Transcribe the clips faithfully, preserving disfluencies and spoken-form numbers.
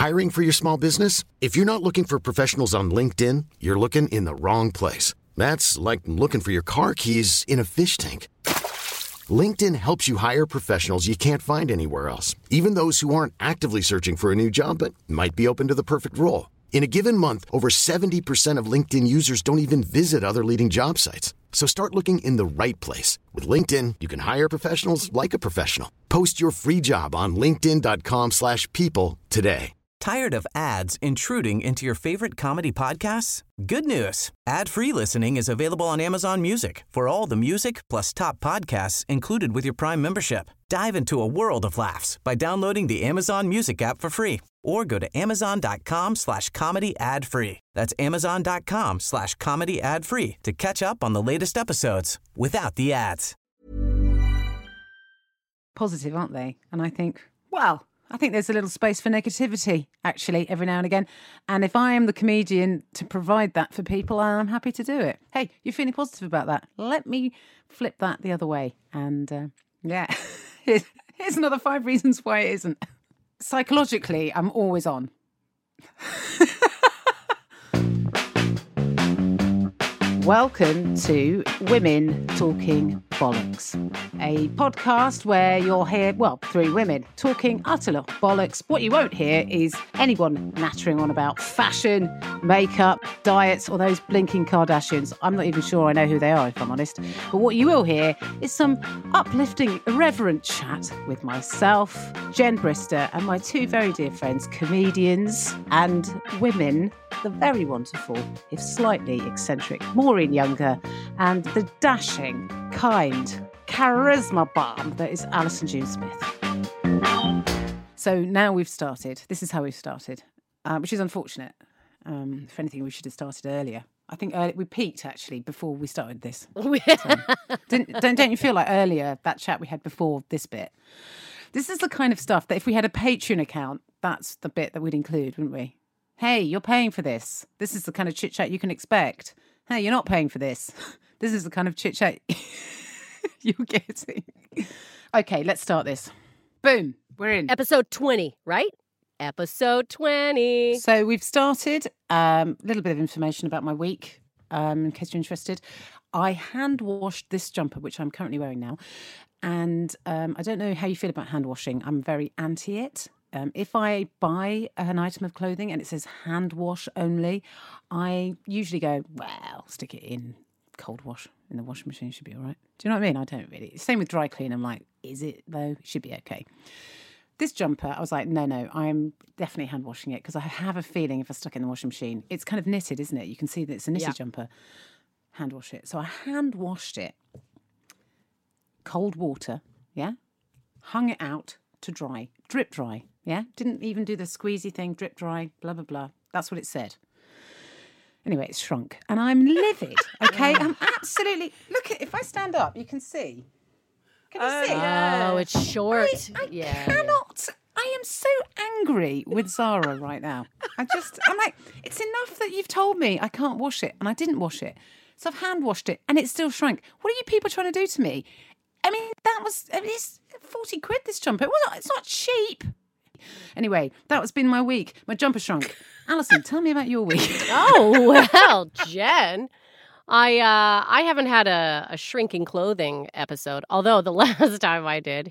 Hiring for your small business? If you're not looking for professionals on LinkedIn, you're looking in the wrong place. That's like looking for your car keys in a fish tank. LinkedIn helps you hire professionals you can't find anywhere else, even those who aren't actively searching for a new job but might be open to the perfect role. In a given month, over seventy percent of LinkedIn users don't even visit other leading job sites. So start looking in the right place. With LinkedIn, you can hire professionals like a professional. Post your free job on linkedin.com slash people today. Tired of ads intruding into your favorite comedy podcasts? Good news. Ad-free listening is available on Amazon Music for all the music plus top podcasts included with your Prime membership. Dive into a world of laughs by downloading the Amazon Music app for free or go to amazon.com slash comedy ad free. That's amazon.com slash comedy ad free to catch up on the latest episodes without the ads. Positive, aren't they? And I think, well, I think there's a little space for negativity, actually, every now and again. And if I am the comedian to provide that for people, I'm happy to do it. Hey, you're feeling positive about that? Let me flip that the other way. And uh, yeah, here's, here's another five reasons why it isn't. Psychologically, I'm always on. Welcome to Women Talking Bollocks, a podcast where you'll hear, well, three women talking utter bollocks. What you won't hear is anyone nattering on about fashion, makeup, diets, or those blinking Kardashians. I'm not even sure I know who they are, if I'm honest. But what you will hear is some uplifting, irreverent chat with myself, Jen Brister, and my two very dear friends, comedians and women, the very wonderful, if slightly eccentric, Maureen Younger, and the dashing, kind, charisma bomb that is Alison June Smith. So now we've started. This is how we've started, uh, which is unfortunate. Um, if anything, we should have started earlier. I think early, we peaked, actually, before we started this. So, didn't, don't, don't you feel like earlier, that chat we had before this bit? This is the kind of stuff that if we had a Patreon account, that's the bit that we'd include, wouldn't we? Hey, you're paying for this. This is the kind of chit-chat you can expect. Hey, you're not paying for this. This is the kind of chit-chat you're getting. Okay, let's start this. Boom, we're in. Episode twenty, right? Episode twenty. So we've started. A um, little bit of information about my week, um, in case you're interested. I hand-washed this jumper, which I'm currently wearing now. And um, I don't know how you feel about hand-washing. I'm very anti it. Um, if I buy an item of clothing and it says hand wash only, I usually go, well, stick it in cold wash in the washing machine, should be all right. Do you know what I mean? I don't really. Same with dry clean. I'm like, is it though? It should be okay. This jumper, I was like, no, no, I'm definitely hand washing it because I have a feeling if I stuck it in the washing machine, it's kind of knitted, isn't it? You can see that it's a knitted yeah. jumper. Hand wash it. So I hand washed it. Cold water, yeah? Hung it out to dry, drip dry. Yeah, didn't even do the squeezy thing, drip dry, blah, blah, blah. That's what it said. Anyway, it's shrunk. And I'm livid, okay? I'm absolutely... Look, at if I stand up, you can see. Can you oh, see? Yeah. Oh, it's short. I, I yeah, cannot... Yeah. I am so angry with Zara right now. I just... I'm like, it's enough that you've told me I can't wash it, and I didn't wash it. So I've hand washed it, and it's still shrunk. What are you people trying to do to me? I mean, that was... I mean, it's forty quid, this jumper. It wasn't, it's not cheap. Anyway, that has been my week. My jumper shrunk. Alison, tell me about your week. Oh, well, Jen. I uh, I haven't had a, a shrinking clothing episode, although the last time I did,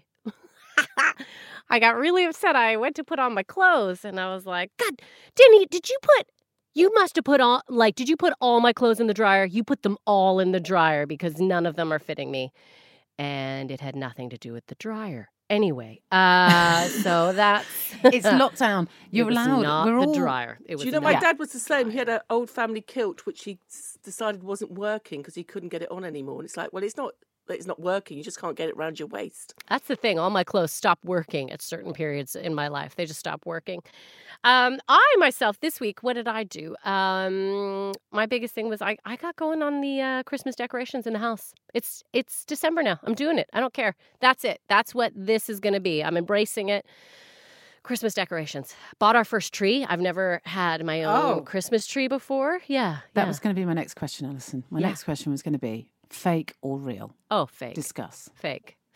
I got really upset. I went to put on my clothes, and I was like, God, Denny, did you put, you must have put all, like, did you put all my clothes in the dryer? You put them all in the dryer because none of them are fitting me. And it had nothing to do with the dryer. Anyway, uh, so that's... It's lockdown. You're it was allowed. Not We're the all... dryer. It was Do you know, not. my dad was the same. He had an old family kilt, which he s- decided wasn't working because he couldn't get it on anymore. And it's like, well, it's not it's not working. You just can't get it around your waist. That's the thing. All my clothes stop working at certain periods in my life. They just stop working. Um, I, myself, this week, what did I do? Um, my biggest thing was I, I got going on the uh, Christmas decorations in the house. It's it's December now. I'm doing it. I don't care. That's it. That's what this is going to be. I'm embracing it. Christmas decorations. Bought our first tree. I've never had my own Oh. Christmas tree before. Yeah. That yeah. was going to be my next question, Alison. My Yeah. next question was going to be fake or real? Oh, fake. Discuss. Fake.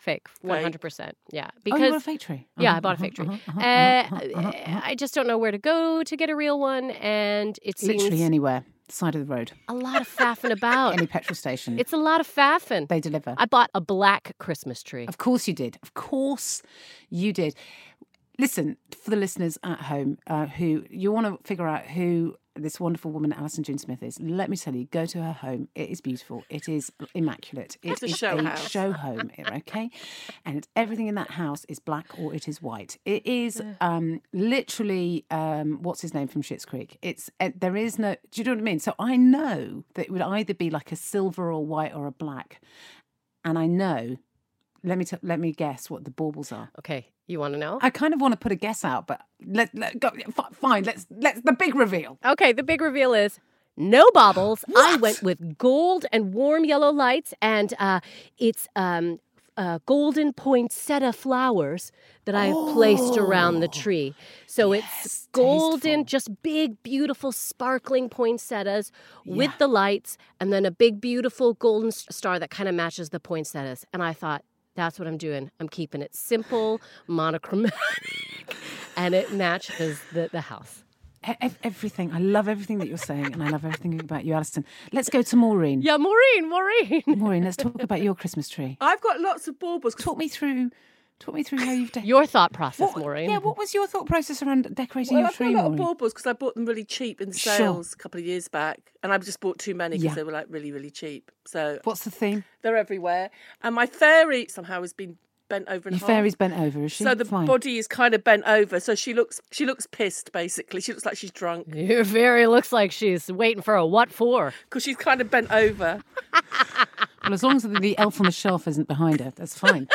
fake, one hundred percent. Yeah, Oh, because you bought a fake tree? yeah, Uh-huh, I bought a uh-huh, fake tree. uh-huh, uh-huh, Uh, uh-huh, uh-huh, uh-huh. I just don't know where to go to get a real one, and it seems Literally anywhere, side of the road, a lot of faffing about. any petrol station. It's a lot of faffing. They deliver. I bought a black Christmas tree. Of course you did. Of course you did. Listen, for the listeners at home uh, who you want to figure out who this wonderful woman, Alison June Smith, is, let me tell you, go to her home. It is beautiful. It is immaculate. It It's a is show a house. show home, okay? And everything in that house is black or it is white. It is um, literally, um, what's his name from Schitt's Creek? It's uh, there is no, do you know what I mean? So I know that it would either be like a silver or white or a black. And I know, let me t- let me guess what the baubles are. Okay, you want to know? I kind of want to put a guess out, but let, let go. f- Fine, let's let's the big reveal. Okay, the big reveal is no baubles. I went with gold and warm yellow lights, and uh, it's um, uh, golden poinsettia flowers that I have placed around the tree. So Yes, it's golden, tasteful. just big, beautiful, sparkling poinsettias with Yeah. the lights, and then a big, beautiful golden s- star that kind of matches the poinsettias. And I thought, that's what I'm doing. I'm keeping it simple, monochromatic, and it matches the, the house. E- ev- everything. I love everything that you're saying, and I love everything about you, Alison. Let's go to Maureen. Yeah, Maureen, Maureen. Maureen, let's talk about your Christmas tree. I've got lots of baubles. 'cause Talk me through. Talk me through how you've de- Your thought process, What- Maureen. Yeah, what was your thought process around decorating Well, your I've got tree, a lot of Maureen? baubles because I bought them really cheap in the Sure. sales a couple of years back, and I just bought too many because Yeah. they were like really, really cheap. So What's the theme? they're everywhere. And my fairy somehow has been bent over in Your half. fairy's bent over, is she? So the Fine. body is kind of bent over, so she looks she looks pissed. Basically, she looks like she's drunk Your fairy looks like she's waiting for a what for. because she's kind of bent over. Well, as long as the elf on the shelf isn't behind her, that's fine.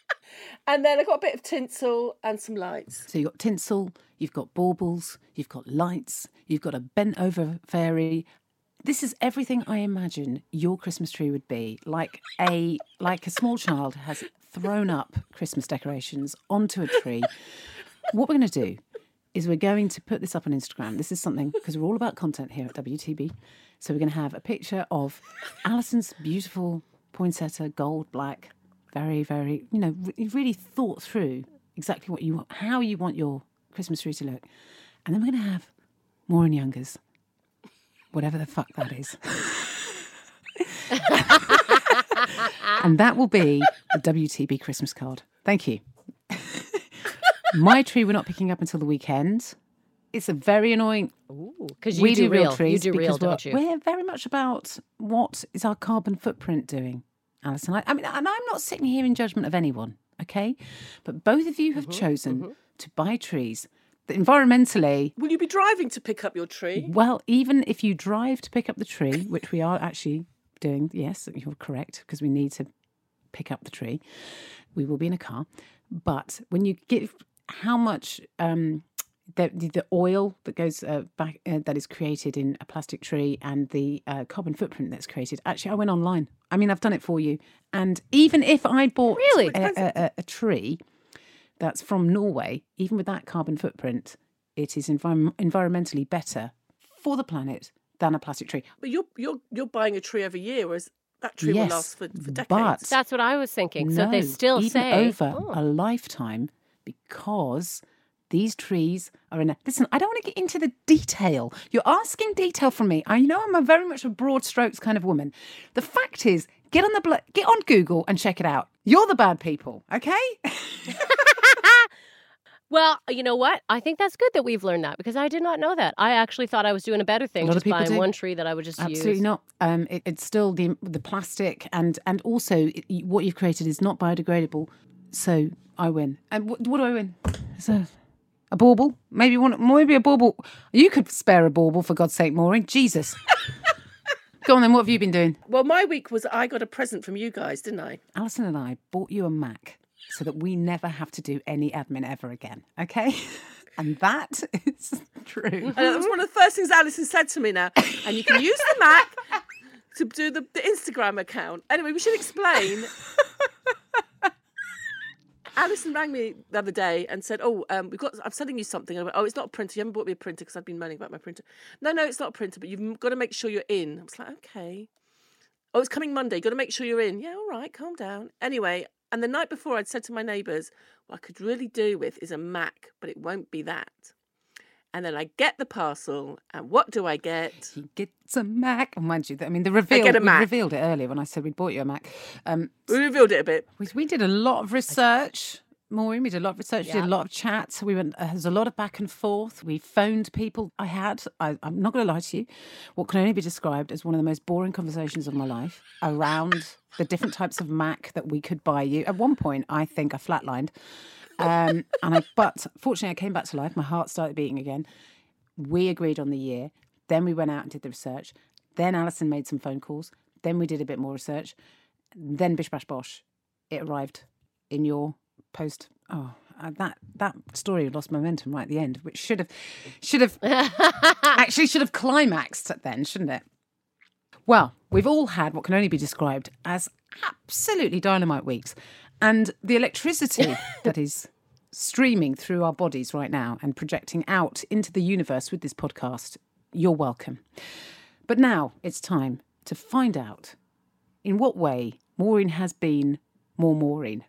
And then I got a bit of tinsel and some lights. So you've got tinsel, you've got baubles, you've got lights, you've got a bent over fairy. This is everything I imagine your Christmas tree would be. Like a like a small child has thrown up Christmas decorations onto a tree. What we're going to do is we're going to put this up on Instagram. This is something, because we're all about content here at W T B. So we're going to have a picture of Alison's beautiful poinsettia, gold, black, very, very, you know, re- really thought through exactly what you want, how you want your Christmas tree to look. And then we're going to have Maureen Younger's, whatever the fuck that is. And that will be the W T B Christmas card. Thank you. My tree we're not picking up until the weekend. It's a very annoying. Because you we do, do real real. trees You do real, because we're, don't you? we're very much about what is our carbon footprint doing, Alison. I, I mean, and I'm not sitting here in judgment of anyone, okay? But both of you have chosen to buy trees that environmentally. Will you be driving to pick up your tree? Well, even if you drive to pick up the tree, which we are actually doing, yes, you're correct, because we need to pick up the tree, we will be in a car. But when you give how much um, the, the the oil that goes uh, back uh, that is created in a plastic tree and the uh, carbon footprint that's created, actually, I went online. I mean, I've done it for you. And even if I bought Really? a, a, a, a tree that's from Norway, even with that carbon footprint, it is envi- environmentally better for the planet than a plastic tree. But you're you're you're buying a tree every year, whereas that tree Yes, will last for, for decades. but That's what I was thinking. So they no, still even say over oh, a lifetime, because these trees are in a... Listen, I don't want to get into the detail. You're asking detail from me. I know I'm a very much a broad strokes kind of woman. The fact is, get on the blo- get on Google and check it out. You're the bad people, okay? Well, you know what? I think that's good that we've learned that because I did not know that. I actually thought I was doing a better thing, A lot of just people buying do. one tree that I would just Absolutely use. not. Um, it, it's still the the plastic, and and also it, what you've created is not biodegradable. So I win. And what, what do I win? It's a, a bauble? Maybe one. Maybe a bauble. You could spare a bauble, for God's sake, Maureen. Jesus. Go on then. What have you been doing? Well, my week was I got a present from you guys, didn't I? Alison and I bought you a Mac so that we never have to do any admin ever again. Okay. And that is true. And that was one of the first things Alison said to me now. And you can use the Mac to do the, the Instagram account. Anyway, we should explain. Alison rang me the other day and said, oh, um, we've got, I'm sending you something. I went, oh, it's not a printer. You haven't bought me a printer because I've been moaning about my printer. No, no, it's not a printer, but you've got to make sure you're in. I was like, okay. Oh, it's coming Monday. You've got to make sure you're in. Yeah, all right, calm down. Anyway, And the night before, I'd said to my neighbours, what I could really do with is a Mac, but it won't be that. And then I get the parcel, and what do I get? You get some Mac. And mind you, I mean, the reveal, get a we Mac. revealed it earlier when I said we'd bought you a Mac. Um, We revealed it a bit. we, we did a lot of research. Maureen, we did a lot of research, Yeah. did a lot of chats. We went, uh, there was a lot of back and forth. We phoned people. I had, I, I'm not going to lie to you, what can only be described as one of the most boring conversations of my life around the different types of Mac that we could buy you. At one point, I think I flatlined. Um, and I, but fortunately, I came back to life. My heart started beating again. We agreed on the year. Then we went out and did the research. Then Alison made some phone calls. Then we did a bit more research. Then bish bash bosh, it arrived in your post. Oh, uh, that that story lost momentum right at the end, which should have should have actually should have climaxed then, shouldn't it? Well, we've all had what can only be described as absolutely dynamite weeks, and the electricity that is streaming through our bodies right now and projecting out into the universe with this podcast. You're welcome. But now it's time to find out in what way Maureen has been more Maureen.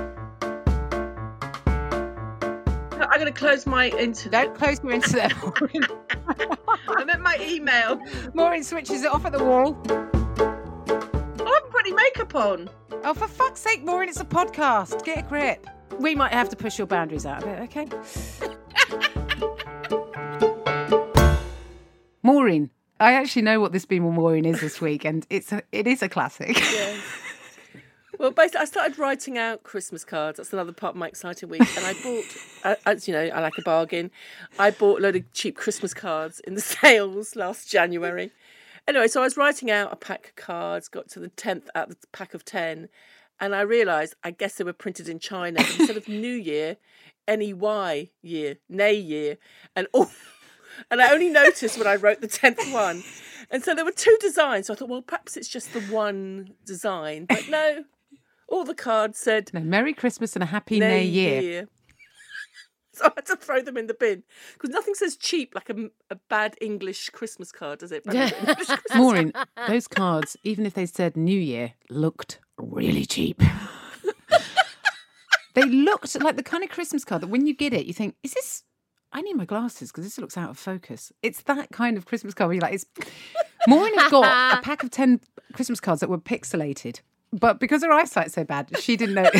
I'm going to close my internet. Don't close your internet, Maureen. I'm at my email. Maureen switches it off at the wall. Oh, I haven't put any makeup on. Oh, for fuck's sake, Maureen, it's a podcast. Get a grip. We might have to push your boundaries out a bit, okay? Maureen, I actually know what this Be More Maureen is this week, and it's a, it is a classic. Yeah. Well, basically, I started writing out Christmas cards. That's another part of my exciting week. And I bought, uh, as you know, I like a bargain. I bought a load of cheap Christmas cards in the sales last January. Anyway, so I was writing out a pack of cards, got to the tenth out of the pack of ten, and I realised, I guess they were printed in China. Instead of New Year, N E Y year, nay year. And all, and I only noticed when I wrote the tenth one. And so there were two designs. So I thought, well, perhaps it's just the one design. But no. All the cards said, No, Merry Christmas and a Happy New Year. year. So I had to throw them in the bin. Because nothing says cheap like a, a bad English Christmas card, does it? Bad English Christmas Maureen, those cards, even if they said New Year, looked really cheap. They looked like the kind of Christmas card that when you get it, you think, is this... I need my glasses because this looks out of focus. It's that kind of Christmas card where you're like, it's... Maureen had got a pack of ten Christmas cards that were pixelated. But because her eyesight's so bad, she didn't know.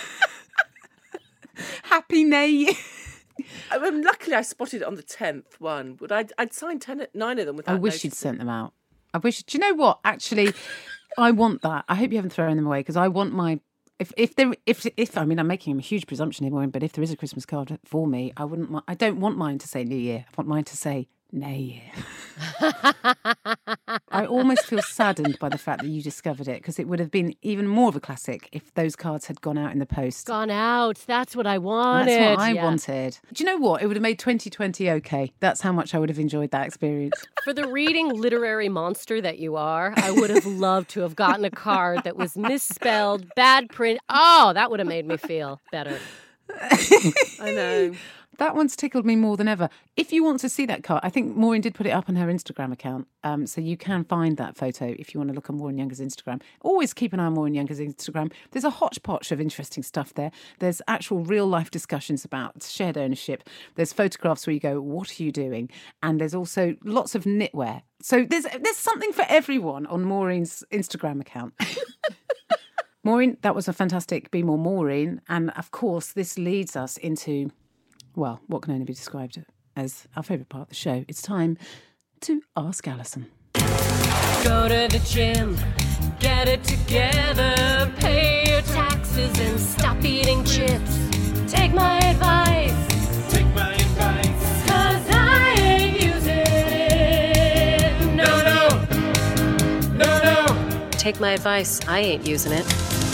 Happy New Year. I mean, luckily, I spotted it on the tenth one. But I'd, I'd signed ten, nine of them without I wish noticing. you'd sent them out. I wish... Do you know what? Actually, I want that. I hope you haven't thrown them away because I want my... If if there if if I mean I'm making a huge presumption here, Maureen, but if there is a Christmas card for me, I wouldn't. mi- I don't want mine to say New Year. I want mine to say Nay Year. I almost feel saddened by the fact that you discovered it because it would have been even more of a classic if those cards had gone out in the post. Gone out. That's what I wanted. That's what I Yeah. wanted. Do you know what? It would have made twenty twenty okay. That's how much I would have enjoyed that experience. For the reading literary monster that you are, I would have loved to have gotten a card that was misspelled, bad print. Oh, that would have made me feel better. I know. That one's tickled me more than ever. If you want to see that card, I think Maureen did put it up on her Instagram account. Um, so you can find that photo if you want to look on Maureen Younger's Instagram. Always keep an eye on Maureen Younger's Instagram. There's a hodgepodge of interesting stuff there. There's actual real life discussions about shared ownership. There's photographs where you go, what are you doing? And there's also lots of knitwear. So there's there's something for everyone on Maureen's Instagram account. Maureen, that was a fantastic Be More Maureen. And of course, this leads us into... well, what can only be described as our favourite part of the show. It's time to Ask Alison. Go to the gym, get it together, pay your taxes and stop eating chips. Take my advice, Take my advice. cause I ain't using it. No, no, no, no. Take my advice, I ain't using it.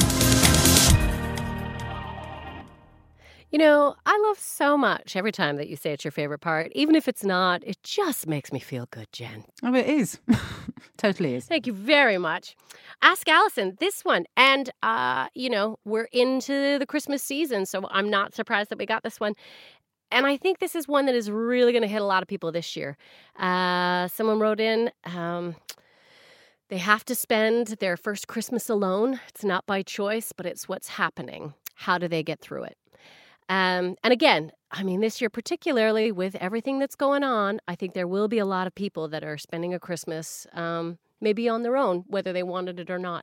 You know, I love so much every time that you say it's your favorite part. Even if it's not, it just makes me feel good, Jen. Oh, it is. Totally is. Thank you very much. Ask Alison, this one. And, uh, you know, we're into the Christmas season, so I'm not surprised that we got this one. And I think this is one that is really going to hit a lot of people this year. Uh, someone wrote in, um, They have to spend their first Christmas alone. It's not by choice, but it's what's happening. How do they get through it? Um, and again, I mean, this year, particularly with everything that's going on, I think there will be a lot of people that are spending a Christmas um, maybe on their own, whether they wanted it or not.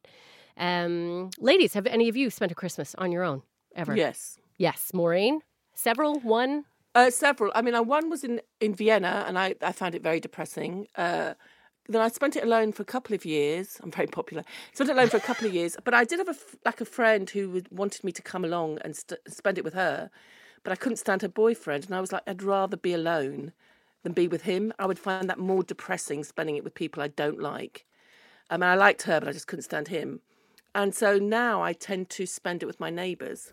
Um, ladies, have any of you spent a Christmas on your own ever? Yes. Yes. Maureen? Several? One? Uh, several. I mean, I, one was in, in Vienna, and I, I found it very depressing. Uh, then I spent it alone for a couple of years. I'm very popular. Spent it alone for a couple of years. But I did have a, f- like a friend who would- wanted me to come along and st- spend it with her. But I couldn't stand her boyfriend. And I was like, I'd rather be alone than be with him. I would find that more depressing, spending it with people I don't like. I mean, I liked her, but I just couldn't stand him. And so now I tend to spend it with my neighbours.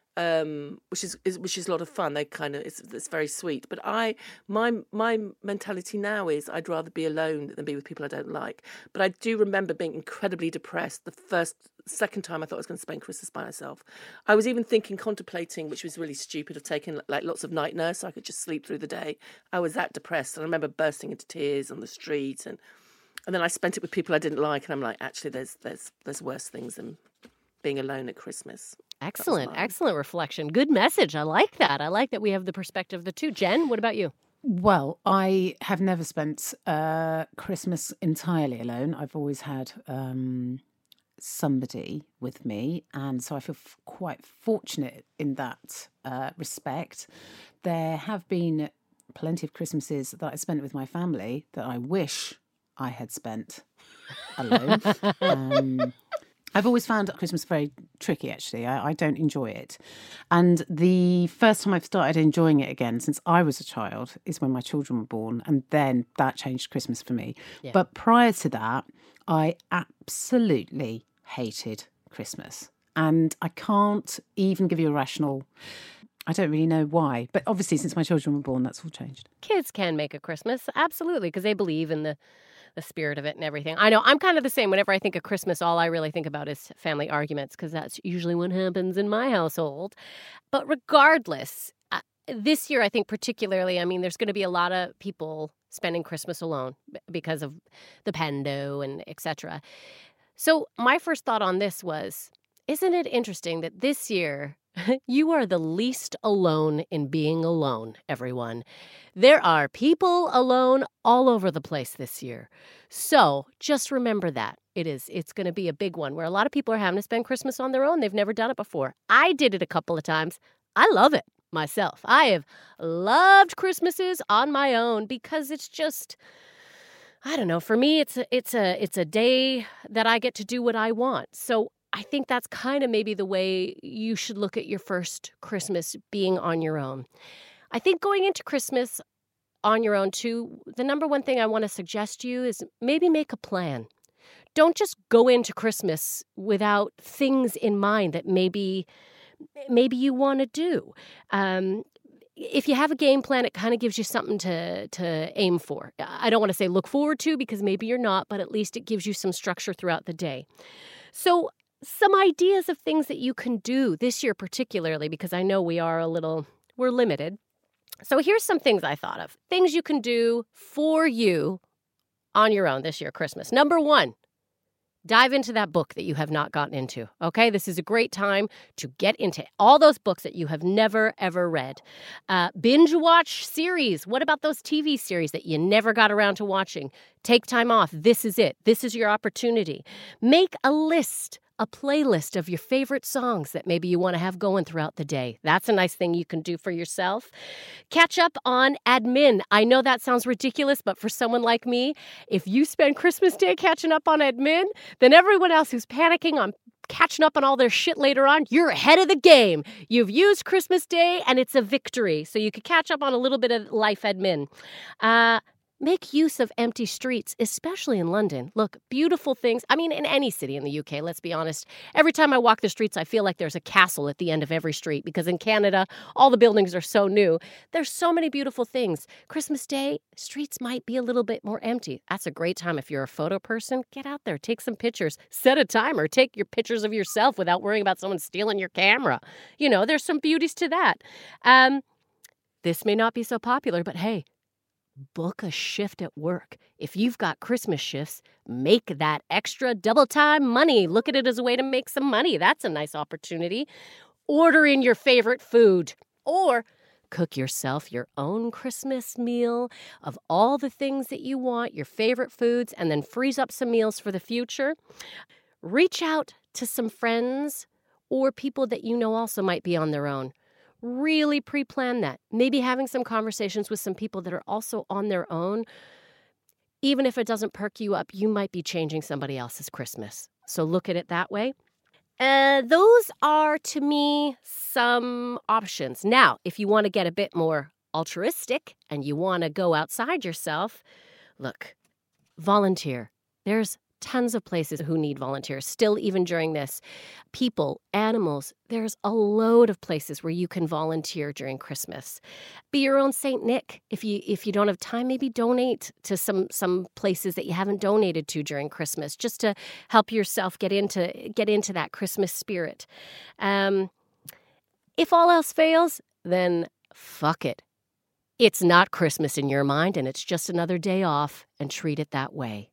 Um, which is, is which is a lot of fun. They kind of it's it's very sweet. But I my my mentality now is I'd rather be alone than be with people I don't like. But I do remember being incredibly depressed the first second time I thought I was going to spend Christmas by myself. I was even thinking, contemplating, which was really stupid, of taking like lots of night nurse so I could just sleep through the day. I was that depressed, and I remember bursting into tears on the street, and and then I spent it with people I didn't like, and I'm like, actually, there's there's there's worse things than being alone at Christmas. Excellent, excellent reflection. Good message. I like that. I like that we have the perspective of the two. Jen, what about you? Well, I have never spent uh, Christmas entirely alone. I've always had um, somebody with me, and so I feel f- quite fortunate in that uh, respect. There have been plenty of Christmases that I spent with my family that I wish I had spent alone. um, I've always found Christmas very tricky, actually. I, I don't enjoy it. And the first time I've started enjoying it again since I was a child is when my children were born. And then that changed Christmas for me. Yeah. But prior to that, I absolutely hated Christmas. And I can't even give you a rational... I don't really know why. But obviously, since my children were born, that's all changed. Kids can make a Christmas, absolutely, because they believe in the, the spirit of it and everything. I know I'm kind of the same. Whenever I think of Christmas, all I really think about is family arguments, because that's usually what happens in my household. But regardless, uh, this year, I think particularly, I mean, there's going to be a lot of people spending Christmas alone b- because of the pando and et cetera. So my first thought on this was, isn't it interesting that this year... you are the least alone in being alone, everyone. There are people alone all over the place this year. So just remember that. It is. It's going to be a big one where a lot of people are having to spend Christmas on their own. They've never done it before. I did it a couple of times. I love it myself. I have loved Christmases on my own because it's just... I don't know. For me, it's a, it's a, it's a day that I get to do what I want. So I think that's kind of maybe the way you should look at your first Christmas, being on your own. I think going into Christmas on your own, too, the number one thing I want to suggest to you is maybe make a plan. Don't just go into Christmas without things in mind that maybe maybe you want to do. Um, if you have a game plan, it kind of gives you something to, to aim for. I don't want to say look forward to, because maybe you're not, but at least it gives you some structure throughout the day. So some ideas of things that you can do this year particularly, because I know we are a little, we're limited. So here's some things I thought of. Things you can do for you on your own this year, Christmas. Number one, dive into that book that you have not gotten into, okay? This is a great time to get into all those books that you have never, ever read. Uh, binge watch series. What about those T V series that you never got around to watching? Take time off. This is it. This is your opportunity. Make a list, a playlist of your favorite songs that maybe you want to have going throughout the day. That's a nice thing you can do for yourself. Catch up on admin. I know that sounds ridiculous, but for someone like me, if you spend Christmas Day catching up on admin, then everyone else who's panicking on catching up on all their shit later on, you're ahead of the game. You've used Christmas Day, and it's a victory. So you could catch up on a little bit of life admin. Uh, Make use of empty streets, especially in London. Look, beautiful things. I mean, in any city in the U K, let's be honest. Every time I walk the streets, I feel like there's a castle at the end of every street, because in Canada, all the buildings are so new. There's so many beautiful things. Christmas Day, streets might be a little bit more empty. That's a great time. If you're a photo person, get out there, take some pictures, set a timer, take your pictures of yourself without worrying about someone stealing your camera. You know, there's some beauties to that. Um, this may not be so popular, but hey, book a shift at work. If you've got Christmas shifts, make that extra double time money. Look at it as a way to make some money. That's a nice opportunity. Order in your favorite food or cook yourself your own Christmas meal of all the things that you want, your favorite foods, and then freeze up some meals for the future. Reach out to some friends or people that you know also might be on their own. Really pre-plan that. Maybe having some conversations with some people that are also on their own. Even if it doesn't perk you up, you might be changing somebody else's Christmas. So look at it that way. Uh, those are, to me, some options. Now, if you want to get a bit more altruistic and you want to go outside yourself, look, volunteer. There's tons of places who need volunteers, still even during this. People, animals, there's a load of places where you can volunteer during Christmas. Be your own Saint Nick. If you if you don't have time, maybe donate to some some places that you haven't donated to during Christmas, just to help yourself get into get into that Christmas spirit. Um, if all else fails, then fuck it. It's not Christmas in your mind, and it's just another day off, and treat it that way.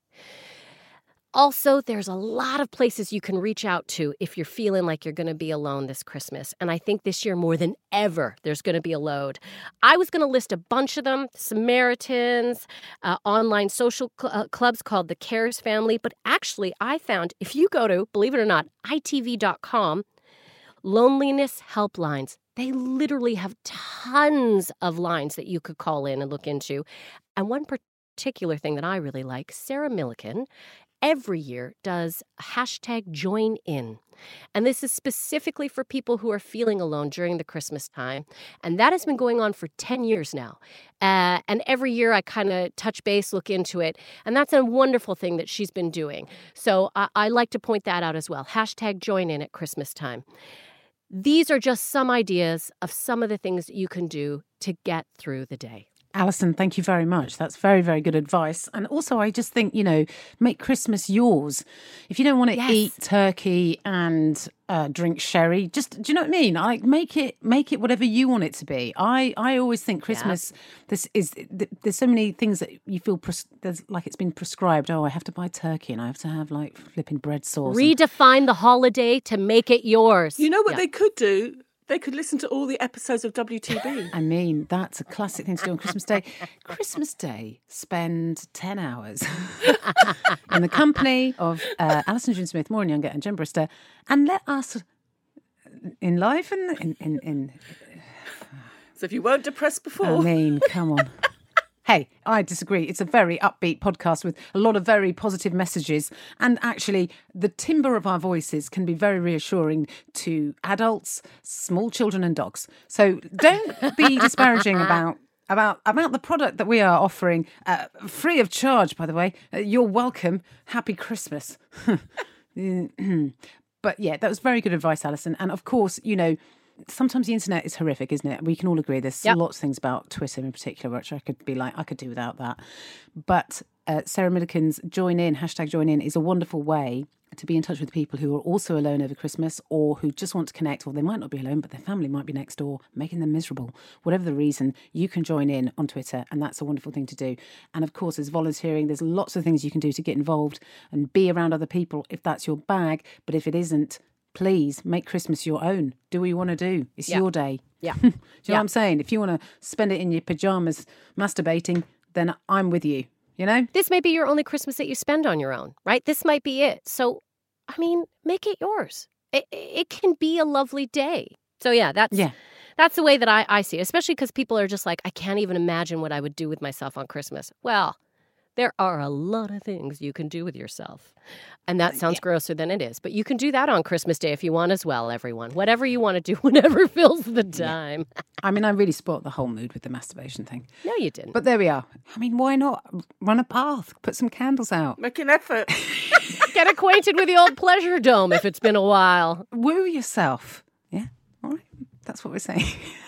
Also, there's a lot of places you can reach out to if you're feeling like you're going to be alone this Christmas. And I think this year more than ever, there's going to be a load. I was going to list a bunch of them, Samaritans, uh, online social cl- uh, clubs called the Cares Family. But actually, I found if you go to, believe it or not, I T V dot com, loneliness helplines. They literally have tons of lines that you could call in and look into. And one particular thing that I really like, Sarah Milliken, every year does hashtag join in. And this is specifically for people who are feeling alone during the Christmas time. And that has been going on for ten years now. Uh, and every year I kind of touch base, look into it. And that's a wonderful thing that she's been doing. So I, I like to point that out as well. Hashtag join in at Christmas time. These are just some ideas of some of the things that you can do to get through the day. Alison, thank you very much. That's very, very good advice. And also, I just think, you know, make Christmas yours. If you don't want to Yes. eat turkey and uh, drink sherry, just, do you know what I mean? Like, make it, make it whatever you want it to be. I, I always think Christmas, this is, th- there's so many things that you feel pres- there's like it's been prescribed. Oh, I have to buy turkey and I have to have like flipping bread sauce. and- Redefine the holiday to make it yours. You know what Yeah. they could do? They could listen to all the episodes of W T B. I mean, that's a classic thing to do on Christmas Day. Christmas Day, spend ten hours in the company of uh, Alison June Smith, Maureen Younger and Jen Brister, and let us enliven, in, in, in, So if you weren't depressed before, I mean, come on. Hey, I disagree. It's a very upbeat podcast with a lot of very positive messages. And actually, the timbre of our voices can be very reassuring to adults, small children and dogs. So don't be disparaging about about about the product that we are offering, uh, free of charge, by the way. Uh, you're welcome. Happy Christmas. But yeah, that was very good advice, Alison. And of course, you know, sometimes the internet is horrific, isn't it? We can all agree. There's Yep. lots of things about Twitter in particular, which I could be like, I could do without that. But uh, Sarah Milliken's Join In, hashtag Join In, is a wonderful way to be in touch with people who are also alone over Christmas or who just want to connect, or they might not be alone, but their family might be next door, making them miserable. Whatever the reason, you can join in on Twitter, and that's a wonderful thing to do. And of course, there's volunteering. There's lots of things you can do to get involved and be around other people if that's your bag. But if it isn't, please make Christmas your own. Do what you want to do. It's Yeah. your day. Yeah. Do you know Yeah. what I'm saying? If you want to spend it in your pajamas masturbating, then I'm with you, you know? This may be your only Christmas that you spend on your own, right? This might be it. So, I mean, make it yours. It, it can be a lovely day. So, yeah, that's Yeah. that's the way that I, I see it, especially because people are just like, I can't even imagine what I would do with myself on Christmas. Well, there are a lot of things you can do with yourself. And that sounds grosser than it is. But you can do that on Christmas Day if you want as well, everyone. Whatever you want to do, whenever fills the time. I mean, I really spot the whole mood with the masturbation thing. No, you didn't. But there we are. I mean, why not run a bath, put some candles out, make an effort. Get acquainted with the old Pleasure Dome if it's been a while. woo yourself. Yeah, all right. That's what we're saying.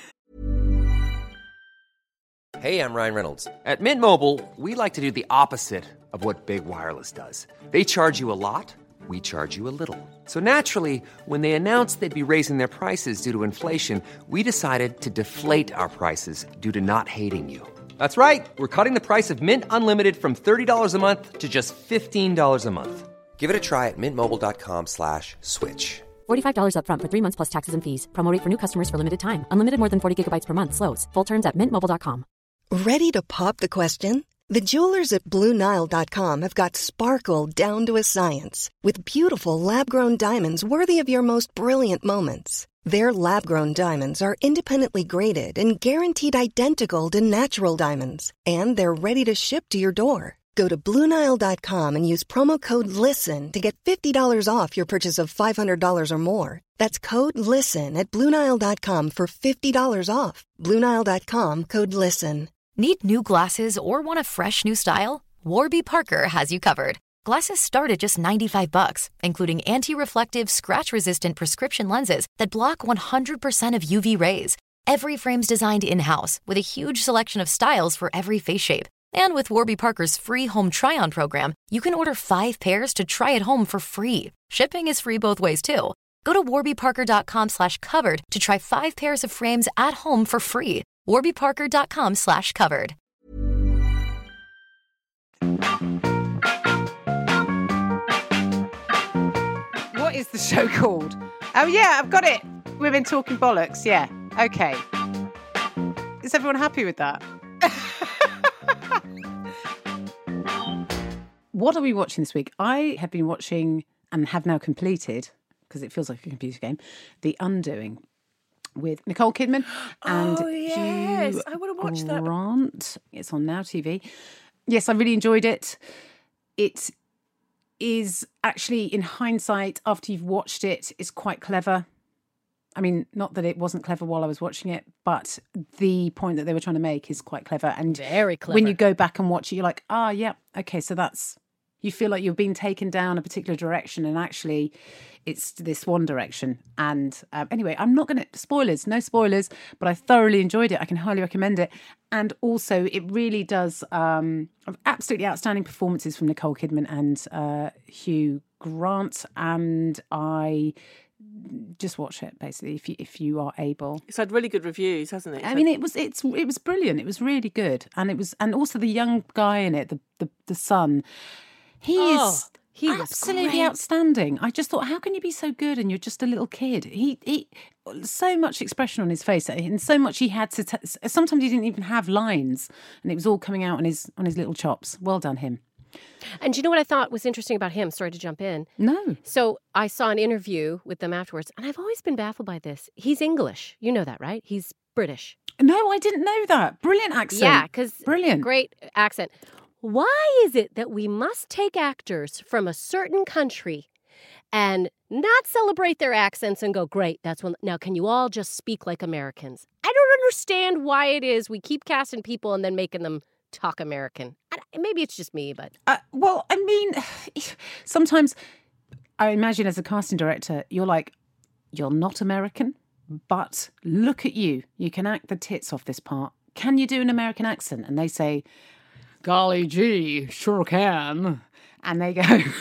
Hey, I'm Ryan Reynolds. At Mint Mobile, we like to do the opposite of what Big Wireless does. They charge you a lot, we charge you a little. So naturally, when they announced they'd be raising their prices due to inflation, we decided to deflate our prices due to not hating you. That's right. We're cutting the price of Mint Unlimited from thirty dollars a month to just fifteen dollars a month. Give it a try at mintmobile.com slash switch. forty-five dollars up front for three months plus taxes and fees. Promo rate for new customers for limited time. Unlimited more than forty gigabytes per month. Slows full terms at mint mobile dot com. Ready to pop the question? The jewelers at Blue Nile dot com have got sparkle down to a science with beautiful lab-grown diamonds worthy of your most brilliant moments. Their lab-grown diamonds are independently graded and guaranteed identical to natural diamonds, and they're ready to ship to your door. Go to Blue Nile dot com and use promo code LISTEN to get fifty dollars off your purchase of five hundred dollars or more. That's code LISTEN at Blue Nile dot com for fifty dollars off. Blue Nile dot com, code LISTEN. Need new glasses or want a fresh new style? Warby Parker has you covered. Glasses start at just ninety-five bucks, including anti-reflective, scratch-resistant prescription lenses that block one hundred percent of U V rays. Every frame's designed in-house with a huge selection of styles for every face shape. And with Warby Parker's free home try-on program, you can order five pairs to try at home for free. Shipping is free both ways, too. Go to warbyparker.com slash covered to try five pairs of frames at home for free. warbyparker.com slash covered. What is the show called? Oh, yeah, I've got it. Women Talking Bollocks. Yeah. Okay. Is everyone happy with that? What are we watching this week? I have been watching and have now completed, because it feels like a computer game, The Undoing with Nicole Kidman and Oh, yes. Hugh I want to watch that. Grant. It's on Now T V. Yes, I really enjoyed it. It is actually, in hindsight, after you've watched it, it's quite clever. I mean, not that it wasn't clever while I was watching it, but the point that they were trying to make is quite clever. And Very clever. when you go back and watch it, you're like, ah, yeah, okay, so that's... You feel like you're being taken down a particular direction, and actually it's this one direction. And um, anyway, I'm not going to... Spoilers, no spoilers, but I thoroughly enjoyed it. I can highly recommend it. And also, it really does... Um, absolutely outstanding performances from Nicole Kidman and uh, Hugh Grant. And I... just watch it, basically, if you if you are able. It's had really good reviews, hasn't it? It's I had- mean, it was it's it was brilliant. It was really good, and it was and also the young guy in it, the the, the son, he Oh, is he was absolutely great. outstanding. I just thought, how can you be so good and you're just a little kid? He he, so much expression on his face, and so much he had to. T- sometimes he didn't even have lines, and it was all coming out on his on his little chops. Well done, him. And do you know what I thought was interesting about him? Sorry to jump in. No. So I saw an interview with them afterwards, and I've always been baffled by this. He's English. You know that, right? He's British. No, I didn't know that. Brilliant accent. Yeah, because Brilliant. great accent. Why is it that we must take actors from a certain country and not celebrate their accents and go, great, that's when, now can you all just speak like Americans? I don't understand why it is we keep casting people and then making them talk American. I, maybe it's just me, but... Uh, well, I mean, sometimes I imagine as a casting director, you're like, you're not American, but look at you. You can act the tits off this part. Can you do an American accent? And they say, golly gee, sure can. And they go...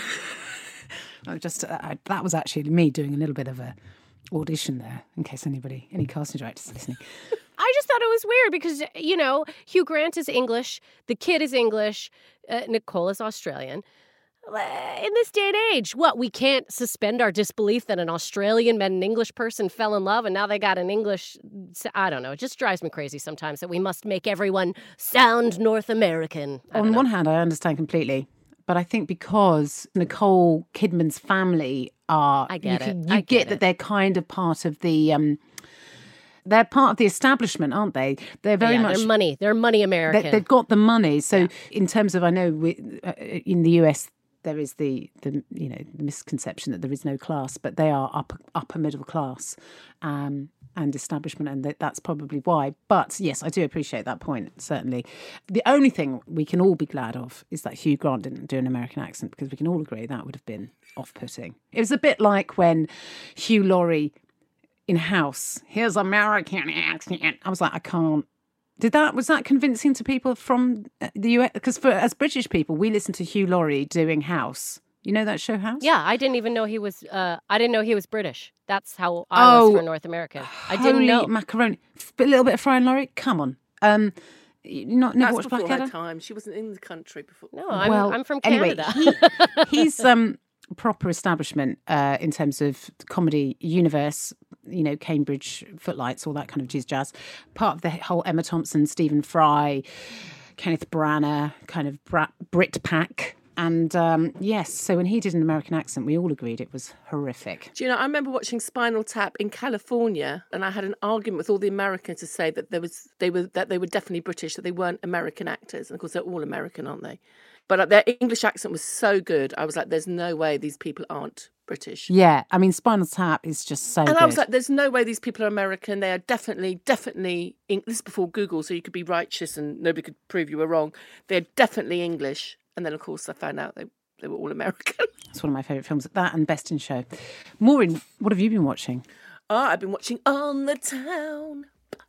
I just uh, that was actually me doing a little bit of a audition there, in case anybody, any casting directors listening. I just thought it was weird because, you know, Hugh Grant is English, the kid is English, uh, Nicole is Australian. In this day and age, what, we can't suspend our disbelief that an Australian met an English person, fell in love, and now they got an English... I don't know. It just drives me crazy sometimes that we must make everyone sound North American. I don't On know. one hand, I understand completely. But I think because Nicole Kidman's family are... I get you, it. can- You I get, get that it. they're kind of part of the... Um, they're part of the establishment, aren't they? They're very yeah, much... They're money. They're money American. They, they've got the money. So in terms of, I know we, uh, in the U S, there is the, the, you know, the misconception that there is no class, but they are upper, upper middle class um, and establishment, and that, that's probably why. But yes, I do appreciate that point, certainly. The only thing we can all be glad of is that Hugh Grant didn't do an American accent, because we can all agree that would have been off-putting. It was a bit like when Hugh Laurie in House, his American accent. I was like, I can't. Did that, was that convincing to people from the U S? Because for as British people, we listen to Hugh Laurie doing House. You know that show, House? Yeah, I didn't even know he was. Uh, I didn't know he was British. That's how I was Oh, for North America. I didn't Holy know. macaroni. A little bit of Fry and Laurie? Come on. Um, You Not never That's watched before her Blackadder? time. She wasn't in the country before. No, I'm, Well, I'm from anyway, Canada. he, he's um proper establishment uh, in terms of the comedy universe. You know, Cambridge Footlights, all that kind of jizz jazz. Part of the whole Emma Thompson, Stephen Fry, Kenneth Branagh kind of Bra- Brit pack. And um, yes, so when he did an American accent, we all agreed it was horrific. Do you know, I remember watching Spinal Tap in California, and I had an argument with all the Americans to say that there was they were that they were definitely British, that they weren't American actors. And of course, they're all American, aren't they? But their English accent was so good. I was like, there's no way these people aren't British. Yeah, I mean, Spinal Tap is just so And good. I was like, there's no way these people are American. They are definitely, definitely, this is before Google, so you could be righteous and nobody could prove you were wrong. They're definitely English. And then, of course, I found out they, they were all American. It's one of my favourite films. That and Best in Show. Maureen, what have you been watching? Oh, I've been watching On the Town,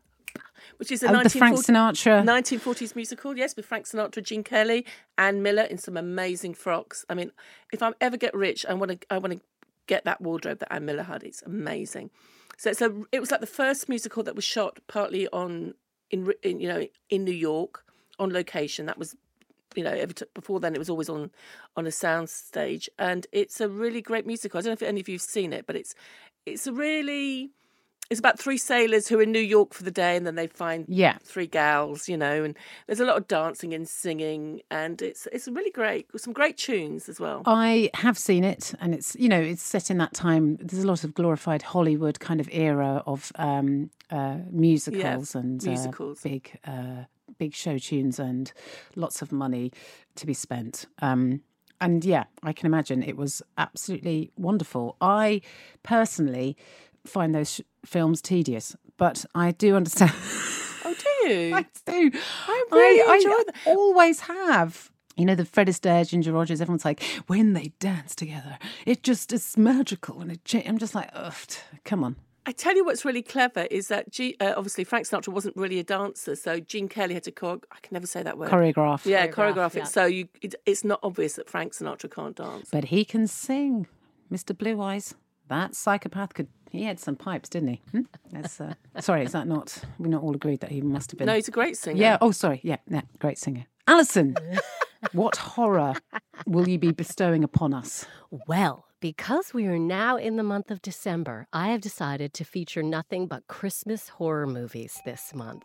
which is a Oh, the Frank 1940 Sinatra. nineteen forties musical, yes, with Frank Sinatra, Gene Kelly, Ann Miller in some amazing frocks. I mean, if I ever get rich, I want to I want to get that wardrobe that Ann Miller had. It's amazing. So it's a it was like the first musical that was shot partly on in, in you know in New York on location. That was you know every t- before then it was always on on a sound stage, and it's a really great musical. I don't know if any of you've seen it, but it's it's a really It's about three sailors who are in New York for the day, and then they find Yeah. three gals, you know, and there's a lot of dancing and singing, and it's it's really great with some great tunes as well. I have seen it, and it's, you know, it's set in that time. There's a lot of glorified Hollywood kind of era of um, uh, musicals Yeah, and musicals. Uh, big, uh, big show tunes and lots of money to be spent. Um, and yeah, I can imagine it was absolutely wonderful. I personally find those sh- films tedious, but I do understand. Oh, do you? I do. I really I, enjoy I that. always have. You know, the Fred Astaire, Ginger Rogers, everyone's like, when they dance together, it just is magical. And it cha-. I'm just like, ugh, come on. I tell you what's really clever is that G, uh, obviously Frank Sinatra wasn't really a dancer, so Gene Kelly had to choreo- I can never say that word. Choreograph. Yeah, Choreograph, choreograph yeah. it. So you, it, it's not obvious that Frank Sinatra can't dance. But he can sing, Mister Blue Eyes. That psychopath could, he had some pipes, didn't he? Hmm? That's, uh, sorry, is that not, we're not all agreed that he must have been. No, he's a great singer. Yeah, oh, sorry. Yeah, yeah, great singer. Alison, what horror will you be bestowing upon us? Well, because we are now in the month of December, I have decided to feature nothing but Christmas horror movies this month.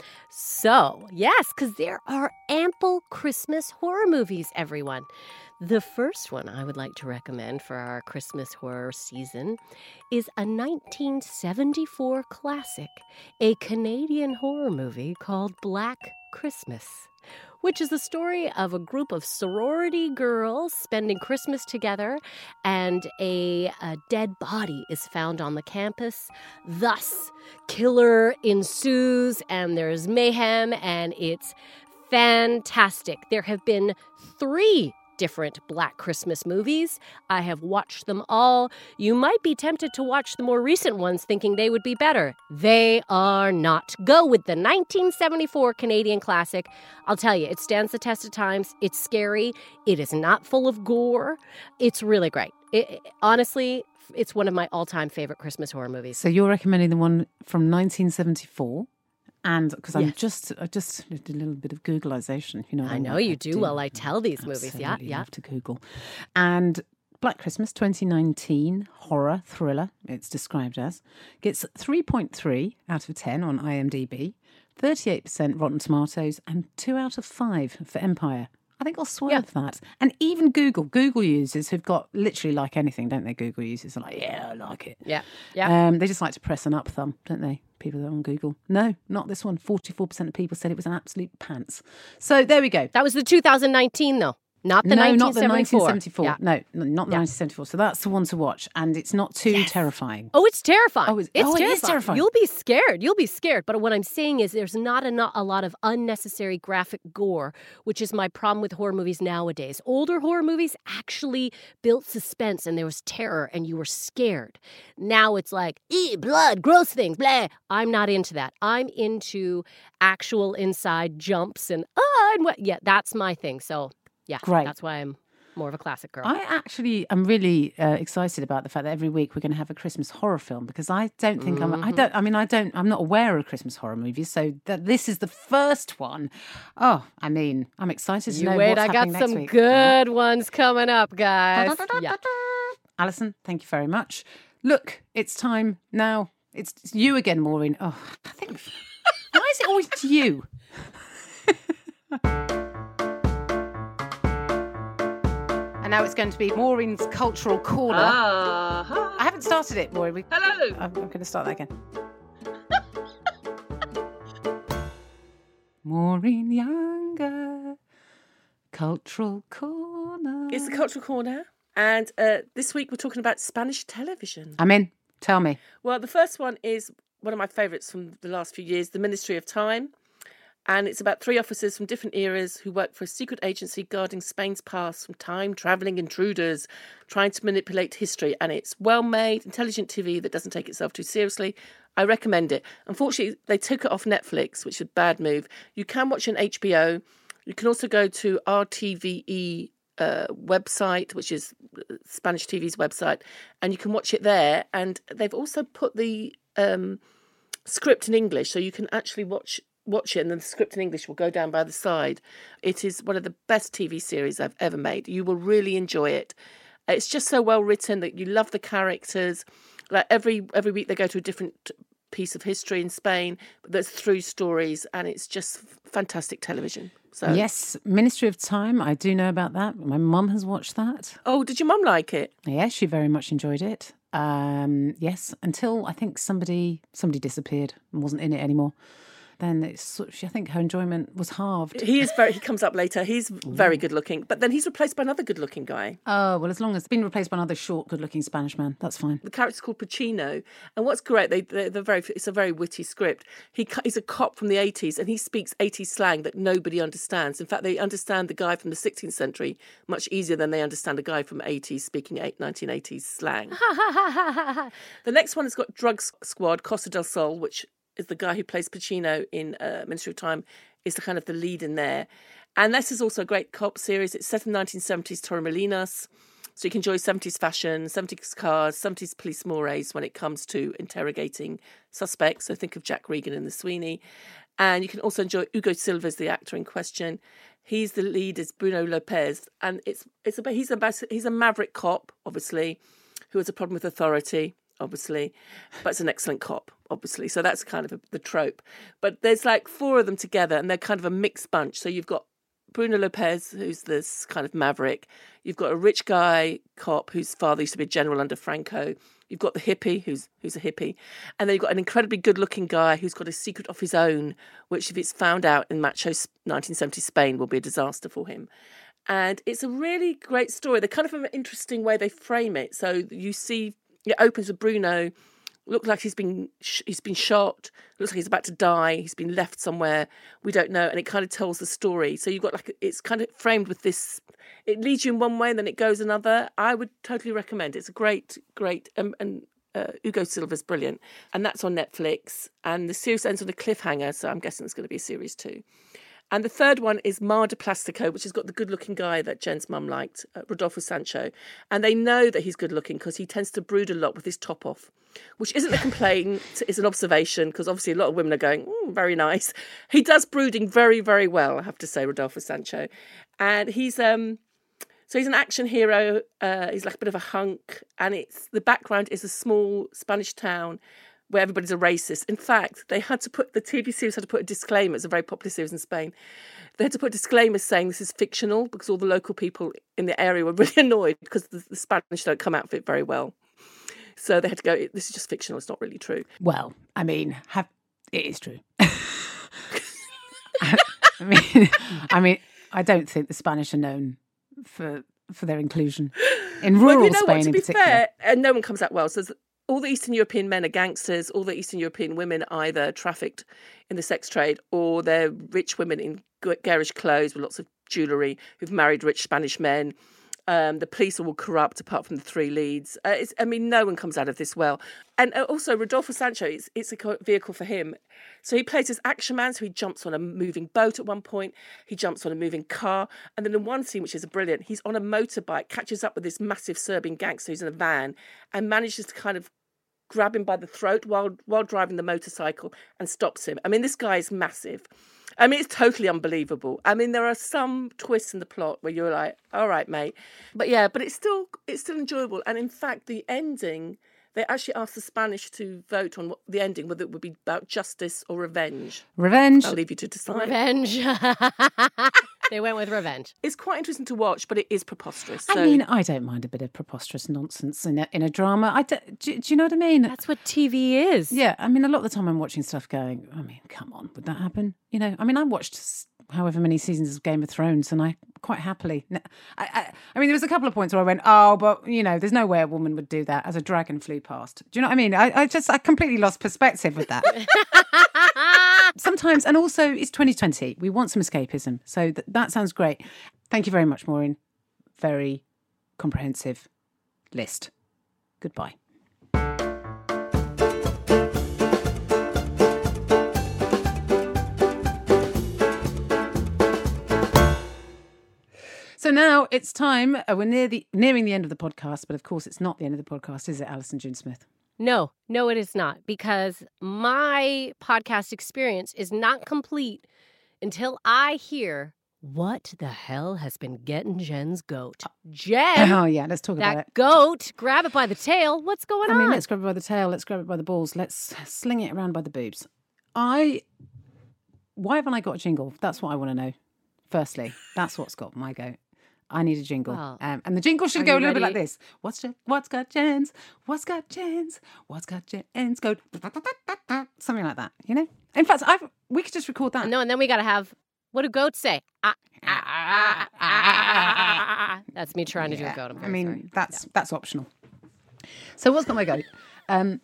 So, yes, because there are ample Christmas horror movies, everyone. The first one I would like to recommend for our Christmas horror season is a nineteen seventy-four classic, a Canadian horror movie called Black Christmas, which is the story of a group of sorority girls spending Christmas together, and a, a dead body is found on the campus. Thus, killer ensues, and there's mayhem, and it's fantastic. There have been three different Black Christmas movies. I have watched them all. You might be tempted to watch the more recent ones thinking they would be better. They are not. Go with the nineteen seventy-four Canadian classic. I'll tell you, it stands the test of times. It's scary. It is not full of gore. It's really great. It, it- honestly, it's one of my all-time favorite Christmas horror movies. So you're recommending the one from nineteen seventy-four? And because I'm Yes. just, I just did a little bit of Googleization, you know. I I'm know like, you do. Well, I tell these movies. Yeah, Absolutely yeah. love to Google. And Black Christmas twenty nineteen horror thriller, it's described as, gets three point three out of ten on IMDb, thirty-eight percent Rotten Tomatoes, and two out of five for Empire. I think I'll swerve Yeah. that. And even Google, Google users who've got literally like anything, don't they? Google users are like, yeah, I like it. Yeah, yeah. Um, they just like to press an up thumb, don't they? People that are on Google. No, not this one. forty-four percent of people said it was an absolute pants. So there we go. That was the two thousand nineteen, though. Not the no, nineteen not the seventy-four. nineteen seventy-four. Yeah. No, no, not the Yeah. nineteen seventy-four. So that's the one to watch. And it's not too terrifying. Oh, it's terrifying. Oh, it's- it's oh, it is terrifying. terrifying. You'll be scared. You'll be scared. But what I'm saying is there's not a, not a lot of unnecessary graphic gore, which is my problem with horror movies nowadays. Older horror movies actually built suspense and there was terror and you were scared. Now it's like, ee, blood, gross things, blah. I'm not into that. I'm into actual inside jumps and, ah, and what. Yeah, that's my thing. So, yeah, Great. that's why I'm more of a classic girl. I actually am really uh, excited about the fact that every week we're going to have a Christmas horror film, because I don't think mm-hmm. I'm. I don't. I mean, I don't. I'm not aware of Christmas horror movies, so that this is the first one. Oh, I mean, I'm excited to you know wait, what's I happening got next some week. good ones coming up, guys. Yeah. Alison, thank you very much. Look, it's time now. It's, it's you again, Maureen. Oh, I think. Why is it always you? And now it's going to be Maureen's Cultural Corner. Ah, I haven't started it, Maureen. We, hello. I'm, I'm going to start that again. Maureen Younger, Cultural Corner. It's the Cultural Corner. And uh, this week we're talking about Spanish television. I'm in. Tell me. Well, the first one is one of my favourites from the last few years, The Ministry of Time. And it's about three officers from different eras who work for a secret agency guarding Spain's past from time-travelling intruders trying to manipulate history. And it's well-made, intelligent T V that doesn't take itself too seriously. I recommend it. Unfortunately, they took it off Netflix, which is a bad move. You can watch it on H B O. You can also go to R T V E uh, website, which is Spanish T V's website, and you can watch it there. And they've also put the um, script in English, so you can actually watch watch it, and then the script in English will go down by the side. It is one of the best T V series I've ever made. You will really enjoy it. It's just so well written that you love the characters. Like every every week they go to a different piece of history in Spain, but there's through stories, and it's just fantastic television. So yes, Ministry of Time, I do know about that. My mum has watched that. Oh, did your mum like it? Yes, she very much enjoyed it. Um, yes, until I think somebody somebody disappeared and wasn't in it anymore. Then it's, I think her enjoyment was halved. He is very. He comes up later. He's very good looking, but then he's replaced by another good looking guy. Oh well, as long as it's been replaced by another short, good looking Spanish man, that's fine. The character's called Pacino, and what's great, they they're, they're very. It's a very witty script. He he's a cop from the eighties, and he speaks eighties slang that nobody understands. In fact, they understand the guy from the sixteenth century much easier than they understand a guy from eighties speaking nineteen eighties slang. The next one has got Drug Squad, Costa del Sol, which is the guy who plays Pacino in uh, Ministry of Time, is the kind of the lead in there. And this is also a great cop series. It's set in the nineteen seventies Torremolinos, so you can enjoy seventies fashion, seventies cars, seventies police mores when it comes to interrogating suspects. So think of Jack Regan in The Sweeney. And you can also enjoy Hugo Silva as the actor in question. He's the lead as Bruno Lopez, and it's it's a he's a he's a maverick cop, obviously, who has a problem with authority, obviously, but it's an excellent cop, obviously. So that's kind of a, the trope. But there's like four of them together, and they're kind of a mixed bunch. So you've got Bruno Lopez, who's this kind of maverick. You've got a rich guy cop whose father used to be a general under Franco. You've got the hippie, who's who's a hippie. And then you've got an incredibly good-looking guy who's got a secret of his own, which if it's found out in macho nineteen seventies Spain will be a disaster for him. And it's a really great story. They're kind of an interesting way they frame it. So you see, it opens with Bruno, looks like he's been he's been shot, looks like he's about to die, he's been left somewhere, we don't know, and it kind of tells the story. So you've got like, it's kind of framed with this, it leads you in one way and then it goes another. I would totally recommend it. It's a great, great, um, and uh, Hugo Silva's brilliant. And that's on Netflix. And the series ends on a cliffhanger, so I'm guessing it's going to be a series two. And the third one is Mar de Plastico, which has got the good-looking guy that Jen's mum liked, uh, Rodolfo Sancho. And they know that he's good-looking because he tends to brood a lot with his top off, which isn't a complaint, it's an observation, because obviously a lot of women are going, mm, very nice. He does brooding very, very well, I have to say, Rodolfo Sancho. And he's um, so he's an action hero. Uh, he's like a bit of a hunk, and it's the background is a small Spanish town where everybody's a racist. In fact, they had to put, the T V series had to put a disclaimer. It's a very popular series in Spain. They had to put disclaimers saying this is fictional because all the local people in the area were really annoyed because the, the Spanish don't come out of it very well. So they had to go, this is just fictional, it's not really true. Well, I mean, have, it is true. I mean, I mean, I don't think the Spanish are known for for their inclusion in rural well, you know Spain what, to in be particular. fair, and no one comes out well. So all the Eastern European men are gangsters, all the Eastern European women are either trafficked in the sex trade or they're rich women in garish clothes with lots of jewellery who've married rich Spanish men. Um, the police are all corrupt, apart from the three leads. Uh, it's, I mean, no one comes out of this well. And uh, also, Rodolfo Sancho, it's, it's a co- vehicle for him. So he plays as action man, so he jumps on a moving boat at one point. He jumps on a moving car. And then in one scene, which is brilliant, he's on a motorbike, catches up with this massive Serbian gangster who's in a van, and manages to kind of grab him by the throat while while driving the motorcycle and stops him. I mean, this guy is massive. I mean, it's totally unbelievable. I mean, there are some twists in the plot where you're like, all right, mate. But yeah, but it's still it's still enjoyable. And in fact, the ending, they actually asked the Spanish to vote on what the ending, whether it would be about justice or revenge. Revenge. I'll leave you to decide. Revenge. They went with revenge. It's quite interesting to watch, but it is preposterous. So. I mean, I don't mind a bit of preposterous nonsense in a, in a drama. I do, do, do you know what I mean? That's what T V is. Yeah, I mean, a lot of the time I'm watching stuff going, I mean, come on, would that happen? You know, I mean, I watched however many seasons of Game of Thrones and I quite happily... I, I, I mean, there was a couple of points where I went, oh, but, you know, there's no way a woman would do that as a dragon flew past. Do you know what I mean? I, I just, I completely lost perspective with that. Sometimes, and also it's twenty twenty. We want some escapism. So th- that sounds great. Thank you very much, Maureen. Very comprehensive list. Goodbye. So now it's time. Uh, we're near the nearing the end of the podcast, but of course it's not the end of the podcast, is it, Alison June Smith? No, no, it is not, because my podcast experience is not complete until I hear what the hell has been getting Jen's goat. Jen! Oh, yeah, let's talk about that it. goat, grab it by the tail. What's going I on? mean, let's grab it by the tail, let's grab it by the balls, let's sling it around by the boobs. I... Why haven't I got a jingle? That's what I want to know. Firstly, that's what's got my goat. I need a jingle. Well, um, and the jingle should are go a you little bit like ready? this. What's Je- what's got Jen's? What's got Jen's? What's got Jen's? Go something like that, you know? In fact, I've we could just record that. No, and then we got to have, what do goats say? Ah, ah, ah, ah, ah, ah. That's me trying to do a goat. I'm I very mean, sorry. that's that's optional. So what's got my goat? Um,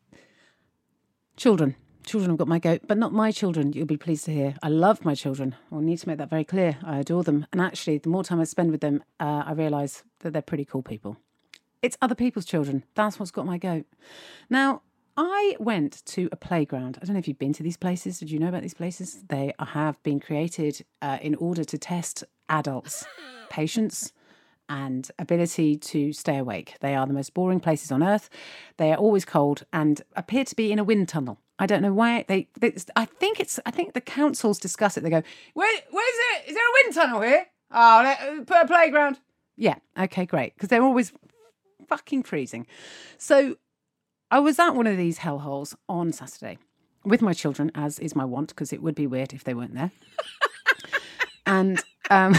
children. Children have got my goat, but not my children, you'll be pleased to hear. I love my children. I need to make that very clear. I adore them. And actually, the more time I spend with them, uh, I realise that they're pretty cool people. It's other people's children. That's what's got my goat. Now, I went to a playground. I don't know if you've been to these places. Did you know about these places? They have been created uh, in order to test adults' patience and ability to stay awake. They are the most boring places on earth. They are always cold and appear to be in a wind tunnel. I don't know why they, they. I think it's. I think the councils discuss it. They go, Where, where's it? Is there a wind tunnel here? Oh, let, put a playground. Yeah. Okay. Great. Because they're always fucking freezing. So I was at one of these hellholes on Saturday with my children, as is my wont, because it would be weird if they weren't there. and um,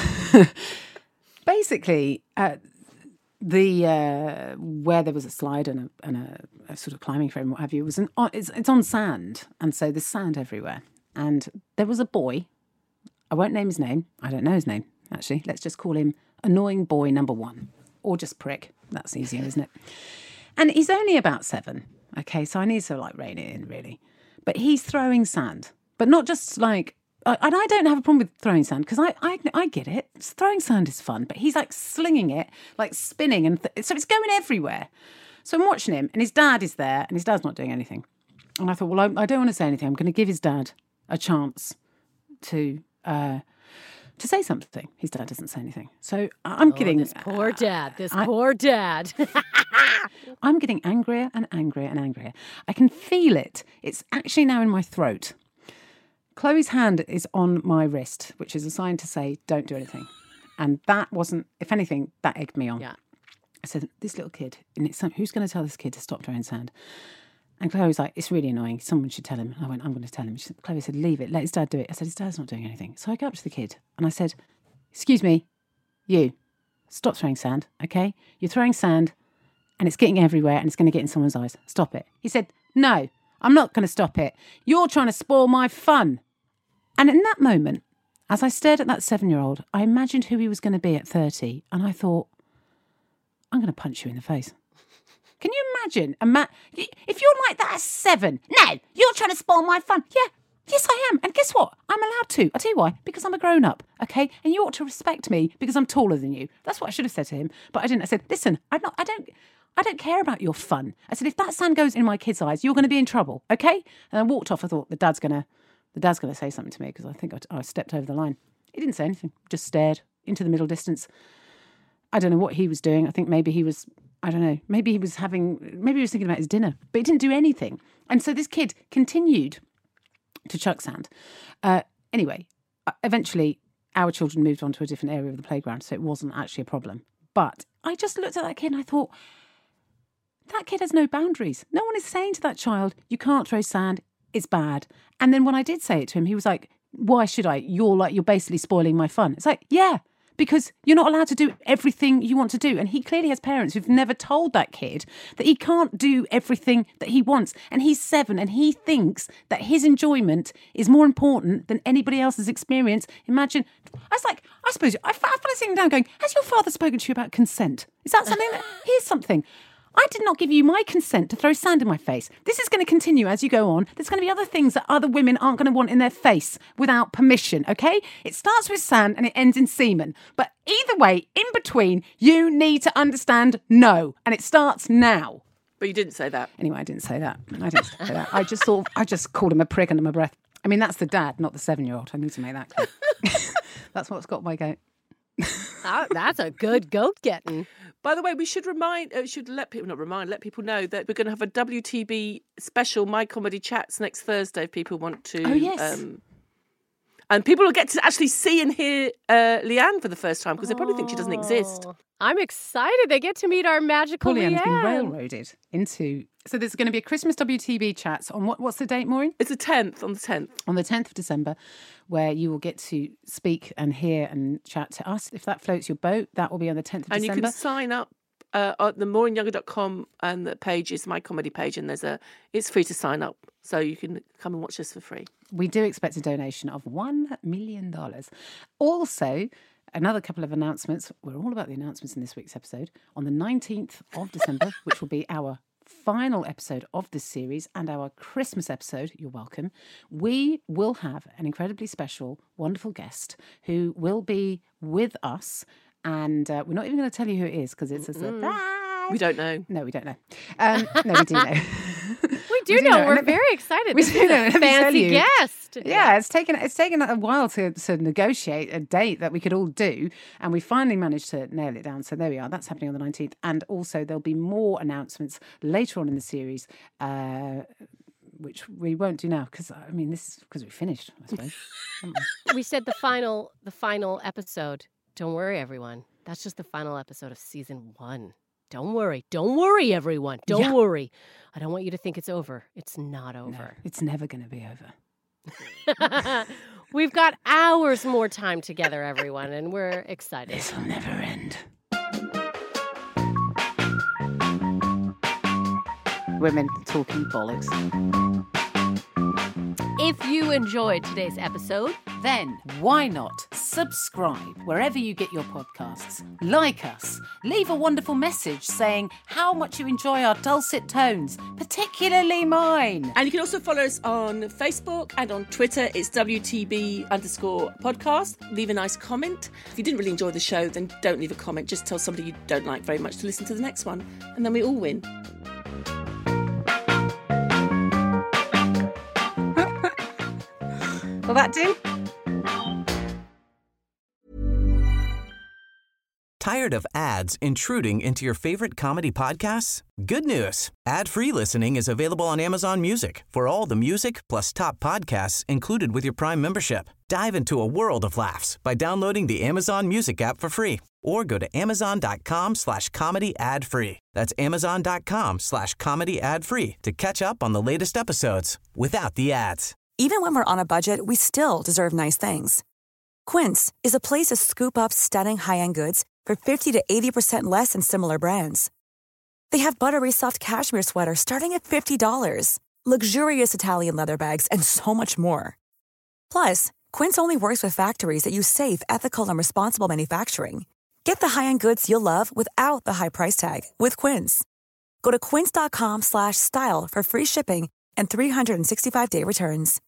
basically. Uh, The uh, where there was a slide and a, and a, a sort of climbing frame, what have you, was an it's, it's on sand, and so there's sand everywhere. And there was a boy. I won't name his name. I don't know his name actually. Let's just call him Annoying Boy Number One, or just Prick. That's easier, isn't it? And he's only about seven. Okay, so I need to like rein it in really. But he's throwing sand, but not just like. And I don't have a problem with throwing sand because I, I I get it. Throwing sand is fun, but he's like slinging it, like spinning, and th- so it's going everywhere. So I'm watching him, and his dad is there, and his dad's not doing anything. And I thought, well, I, I don't want to say anything. I'm going to give his dad a chance to uh, to say something. His dad doesn't say anything, so I'm Oh, getting this poor dad. This I- poor dad. I'm getting angrier and angrier and angrier. I can feel it. It's actually now in my throat. Chloe's hand is on my wrist, which is a sign to say, don't do anything. And that wasn't, if anything, that egged me on. Yeah. I said, this little kid, and it's, who's going to tell this kid to stop throwing sand? And Chloe was like, it's really annoying. Someone should tell him. And I went, I'm going to tell him. She, Chloe said, leave it. Let his dad do it. I said, his dad's not doing anything. So I go up to the kid and I said, excuse me, you, stop throwing sand, okay? You're throwing sand and it's getting everywhere and it's going to get in someone's eyes. Stop it. He said, no, I'm not going to stop it. You're trying to spoil my fun. And in that moment, as I stared at that seven-year-old, I imagined who he was going to be at thirty. And I thought, I'm going to punch you in the face. Can you imagine? Ima- if you're like that at seven, no, you're trying to spoil my fun. Yeah, Yes, I am. And guess what? I'm allowed to. I'll tell you why. Because I'm a grown-up, okay? And you ought to respect me because I'm taller than you. That's what I should have said to him. But I didn't. I said, listen, I'm not, I don't... I don't care about your fun. I said, if that sand goes in my kid's eyes, you're going to be in trouble, okay? And I walked off. I thought, the dad's going to the dad's going to say something to me because I think I, I stepped over the line. He didn't say anything, just stared into the middle distance. I don't know what he was doing. I think maybe he was, I don't know, maybe he was having, maybe he was thinking about his dinner, but he didn't do anything. And so this kid continued to chuck sand. Uh, anyway, eventually our children moved on to a different area of the playground, so it wasn't actually a problem. But I just looked at that kid and I thought, that kid has no boundaries. No one is saying to that child, you can't throw sand, it's bad. And then when I did say it to him, he was like, why should I? You're like, you're basically spoiling my fun. It's like, yeah, because you're not allowed to do everything you want to do. And he clearly has parents who've never told that kid that he can't do everything that he wants. And he's seven and he thinks that his enjoyment is more important than anybody else's experience. Imagine, I was like, I suppose, I felt sitting down going, has your father spoken to you about consent? Is that something that, here's something. I did not give you my consent to throw sand in my face. This is going to continue as you go on. There's going to be other things that other women aren't going to want in their face without permission, okay? It starts with sand and it ends in semen. But either way, in between, you need to understand no. And it starts now. But you didn't say that. Anyway, I didn't say that. I didn't say that. I just thought, I just called him a prick under my breath. I mean, that's the dad, not the seven-year-old. I need to make that clear. That's what's got my goat. Oh, that's a good goat getting. By the way, we should remind, uh, should let people, not remind, let people know that we're going to have a W T B special My Comedy Chats next Thursday if people want to. Oh, yes. Um, and people will get to actually see and hear uh, Leanne for the first time because they probably think she doesn't exist. I'm excited. They get to meet our magical Leanne. Leanne. Has been railroaded into... So there's going to be a Christmas W T B Chats on what? What's the date, Maureen? It's the tenth, on the tenth. On the tenth of December, where you will get to speak and hear and chat to us. If that floats your boat, that will be on the tenth of and December. And you can sign up uh, at the maureen younger dot com, and the page is My Comedy page, and there's a it's free to sign up. So you can come and watch us for free. We do expect a donation of one million dollars. Also... Another couple of announcements. We're all about the announcements in this week's episode. On the nineteenth of December, which will be our final episode of this series and our Christmas episode, you're welcome, we will have an incredibly special, wonderful guest who will be with us. And uh, we're not even going to tell you who it is because it's a surprise. We don't know. No, we don't know. Um, no, we do know. We do we know. know. We're very excited. We this do is know. a fancy guest. Yeah, it's taken it's taken a while to, to negotiate a date that we could all do, and we finally managed to nail it down. So there we are. That's happening on the nineteenth. And also there'll be more announcements later on in the series, uh, which we won't do now because, I mean, this is because we finished, I suppose. We said the final, the final episode. Don't worry, everyone. That's just the final episode of season one. Don't worry. Don't worry, everyone. Don't yeah. worry. I don't want you to think it's over. It's not over. No, it's never going to be over. We've got hours more time together, everyone, and we're excited. This will never end. Women talking bollocks. If you enjoyed today's episode, then why not subscribe wherever you get your podcasts? Like us. Leave a wonderful message saying how much you enjoy our dulcet tones, particularly mine. And you can also follow us on Facebook and on Twitter. It's W T B underscore podcast. Leave a nice comment. If you didn't really enjoy the show, then don't leave a comment. Just tell somebody you don't like very much to listen to the next one. And then we all win. Will that do? Tired of ads intruding into your favorite comedy podcasts? Good news. Ad-free listening is available on Amazon Music for all the music plus top podcasts included with your Prime membership. Dive into a world of laughs by downloading the Amazon Music app for free or go to amazon.com slash comedy ad free. That's amazon.com slash comedy ad free to catch up on the latest episodes without the ads. Even when we're on a budget, we still deserve nice things. Quince is a place to scoop up stunning high-end goods for fifty to eighty percent less than similar brands. They have buttery soft cashmere sweaters starting at fifty dollars, luxurious Italian leather bags, and so much more. Plus, Quince only works with factories that use safe, ethical, and responsible manufacturing. Get the high-end goods you'll love without the high price tag with Quince. Go to quince.com slash style for free shipping and three sixty-five day returns.